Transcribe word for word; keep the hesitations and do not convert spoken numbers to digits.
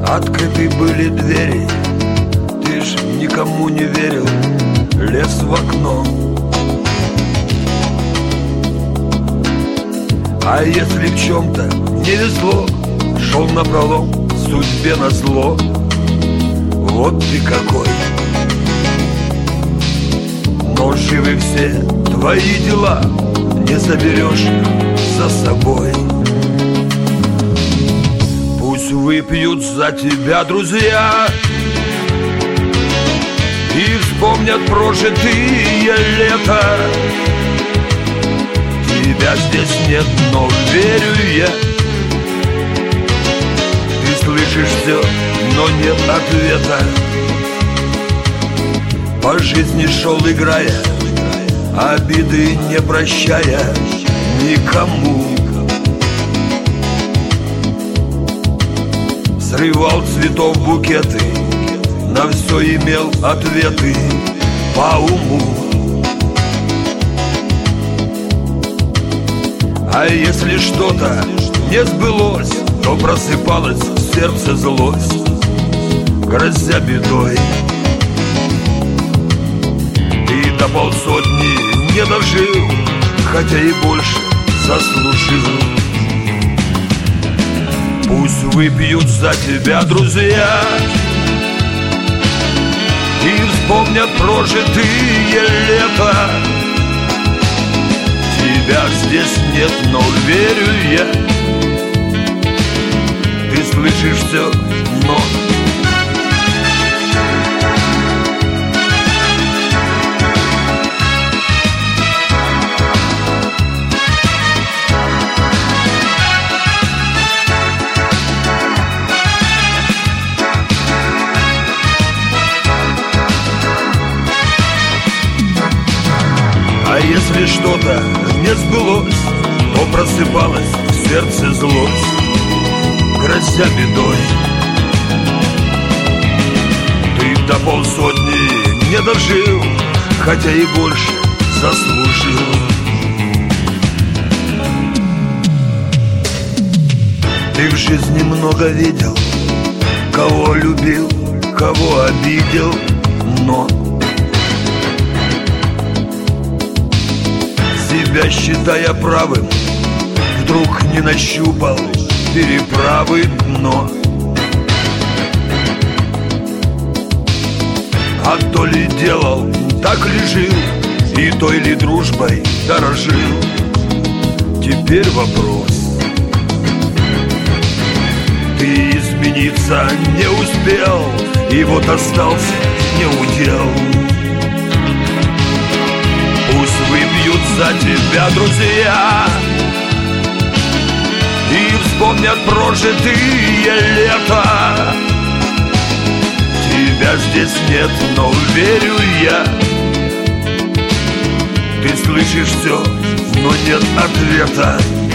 Открыты были двери, ты ж никому не верил, лез в окно. А если в чем-то не везло, шел напролом судьбе назло. Вот ты какой. Но живы все твои дела, не заберешь за собой. Пусть выпьют за тебя друзья и вспомнят прожитые лета. Тебя здесь нет, но верю я. Ты слышишь все, но нет ответа. По жизни шел, играя, обиды не прощая никому. Срывал цветов букеты, на все имел ответы по уму. А если что-то не сбылось, то просыпалась в сердце злость, грозя бедой. Ты до полсотни не дожил, хотя и больше заслужил. Пусть выпьют за тебя друзья и вспомнят прожитые лета. Тебя здесь нет, но верю я. Ты слышишь все, но... А если что-то не сбылось, то просыпалась в сердце злость, грозя бедой. Ты до полсотни не дожил, хотя и больше заслужил. Ты в жизни много видел, кого любил, кого обидел, но себя считая правым, вдруг не нащупал переправы дно. А то ли делал, так ли жил, и той ли дружбой дорожил. Теперь вопрос: ты измениться не успел, и вот остался неудел. Пусть выпьют за тебя друзья и вспомнят прожитые лета. Тебя здесь нет, но верю я. Ты слышишь все, но нет ответа.